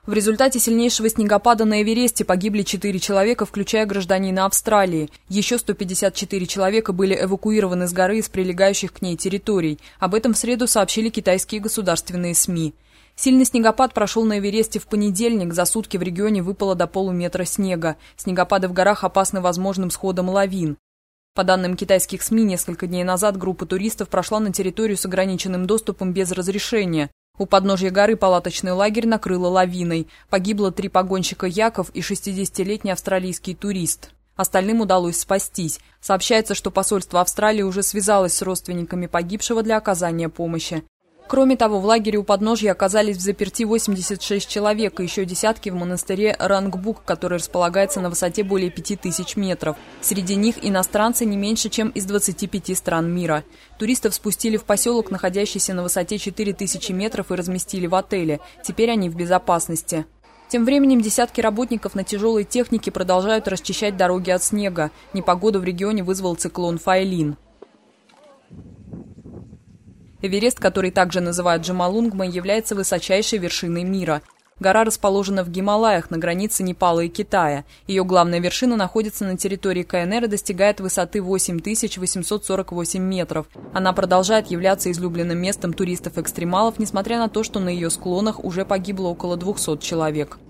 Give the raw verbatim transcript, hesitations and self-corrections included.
В результате сильнейшего снегопада на Эвересте погибли четыре человека, включая гражданина Австралии. Еще сто пятьдесят четыре человека были эвакуированы с горы из прилегающих к ней территорий. Об этом в среду сообщили китайские государственные СМИ. Сильный снегопад прошел на Эвересте в понедельник. За сутки в регионе выпало до полуметра снега. Снегопады в горах опасны возможным сходом лавин. По данным китайских СМИ, несколько дней назад группа туристов прошла на территорию с ограниченным доступом без разрешения. У подножья горы палаточный лагерь накрыло лавиной. Погибло три погонщика яков и шестидесятилетний австралийский турист. Остальным удалось спастись. Сообщается, что посольство Австралии уже связалось с родственниками погибшего для оказания помощи. Кроме того, в лагере у подножья оказались в заперти восемьдесят шесть человек и еще десятки в монастыре Рангбук, который располагается на высоте более пяти тысяч метров. Среди них иностранцы не меньше, чем из двадцати пяти стран мира. Туристов спустили в поселок, находящийся на высоте четыре тысячи метров, и разместили в отеле. Теперь они в безопасности. Тем временем десятки работников на тяжелой технике продолжают расчищать дороги от снега. Непогоду в регионе вызвал циклон Файлин. Эверест, который также называют Джомолунгма, является высочайшей вершиной мира. Гора расположена в Гималаях, на границе Непала и Китая. Ее главная вершина находится на территории КНР и достигает высоты восемь тысяч восемьсот сорок восемь метров. Она продолжает являться излюбленным местом туристов-экстремалов, несмотря на то, что на ее склонах уже погибло около двухсот человек.